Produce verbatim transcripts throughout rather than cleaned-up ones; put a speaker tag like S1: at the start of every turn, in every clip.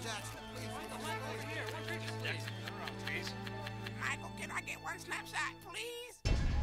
S1: Michael, can I get one snapshot, please?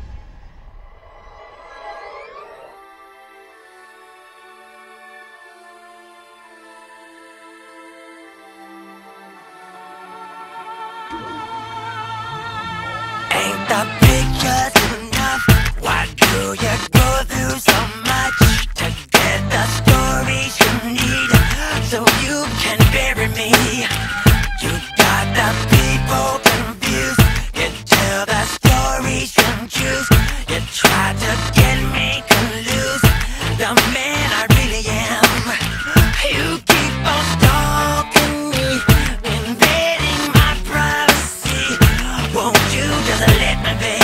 S2: Ain't the pictures enough? Why do you go through so much to get the stories you need so you can bury me? You got the people confused. You tell the stories you choose. You try to get me to lose the man I really am. You keep on stalking me, invading my privacy. Won't you just let me be?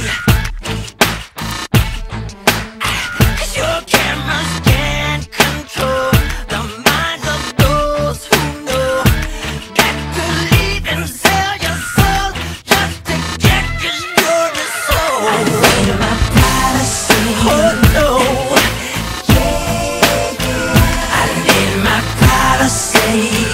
S2: 'Cause your cameras can't control the minds of those who know that to leave and sell your soul just to get your story sold. I need my privacy. Oh no. Yeah, yeah. I need my privacy.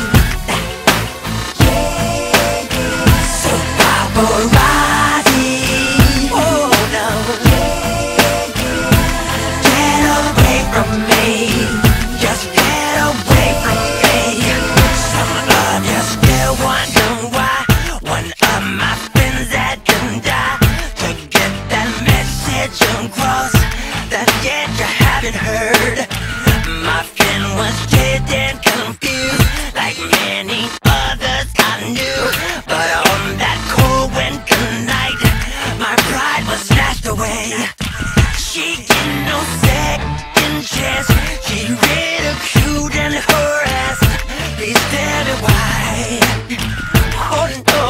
S2: Yeah, yeah. So paparazzi. Oh no. Yeah, yeah. Get away from me. Just get away from me. Some of you still wonder why one of my friends had to die to get that message across that yet you haven't heard. My friend was dead and confused like many others I knew. But on that cold winter night, my pride was snatched away. She get no second chance. She ridiculed and harassed. Please tell me why. Oh no.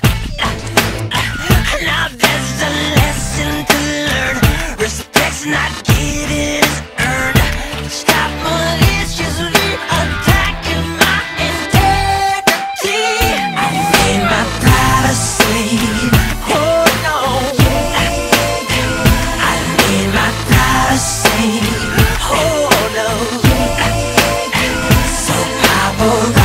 S2: Now there's a lesson to learn. Respect's not given, it's earned. Stop maliciously attacking my integrity. I need my privacy. Oh no. I need my privacy. Oh no. So powerful.